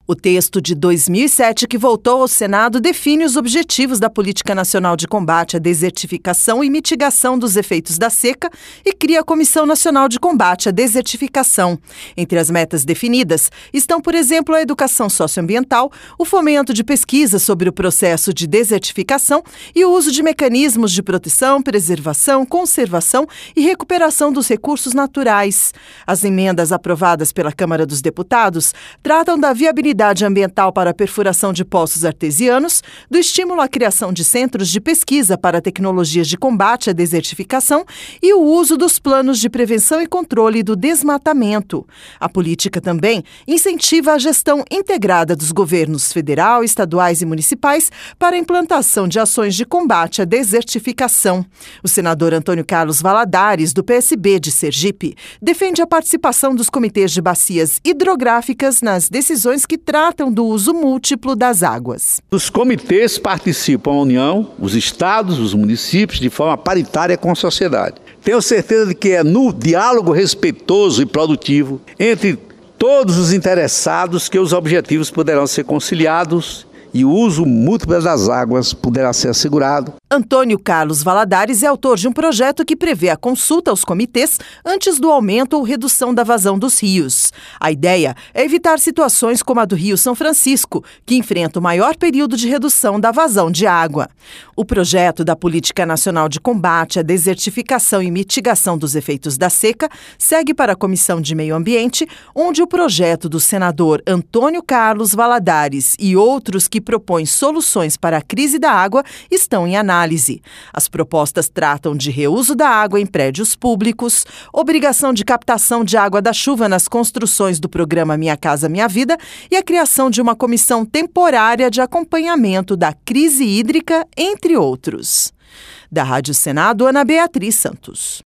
O texto de 2007 que voltou ao Senado define os objetivos da Política Nacional de Combate à Desertificação e Mitigação dos Efeitos da Seca e cria a Comissão Nacional de Combate à Desertificação. Entre as metas definidas estão, por exemplo, a educação socioambiental, o fomento de pesquisa sobre o processo de desertificação e o uso de mecanismos de proteção, preservação, conservação e recuperação dos recursos naturais. As emendas aprovadas pela Câmara dos Deputados tratam da viabilidade ambiental para a perfuração de poços artesianos, do estímulo à criação de centros de pesquisa para tecnologias de combate à desertificação e o uso dos planos de prevenção e controle do desmatamento. A política também incentiva a gestão integrada dos governos federal, estaduais e municipais para a implantação de ações de combate à desertificação. O senador Antônio Carlos Valadares, do PSB de Sergipe, defende a participação dos comitês de bacias hidrográficas nas decisões que tratam do uso múltiplo das águas. Os comitês participam a União, os estados, os municípios, de forma paritária com a sociedade. Tenho certeza de que é no diálogo respeitoso e produtivo entre todos os interessados que os objetivos poderão ser conciliados e o uso múltiplo das águas poderá ser assegurado. Antônio Carlos Valadares é autor de um projeto que prevê a consulta aos comitês antes do aumento ou redução da vazão dos rios. A ideia é evitar situações como a do Rio São Francisco, que enfrenta o maior período de redução da vazão de água. O projeto da Política Nacional de Combate à Desertificação e Mitigação dos Efeitos da Seca segue para a Comissão de Meio Ambiente, onde o projeto do senador Antônio Carlos Valadares e outros que propõem soluções para a crise da água estão em análise. As propostas tratam de reuso da água em prédios públicos, obrigação de captação de água da chuva nas construções do programa Minha Casa Minha Vida e a criação de uma comissão temporária de acompanhamento da crise hídrica, entre outros. Da Rádio Senado, Ana Beatriz Santos.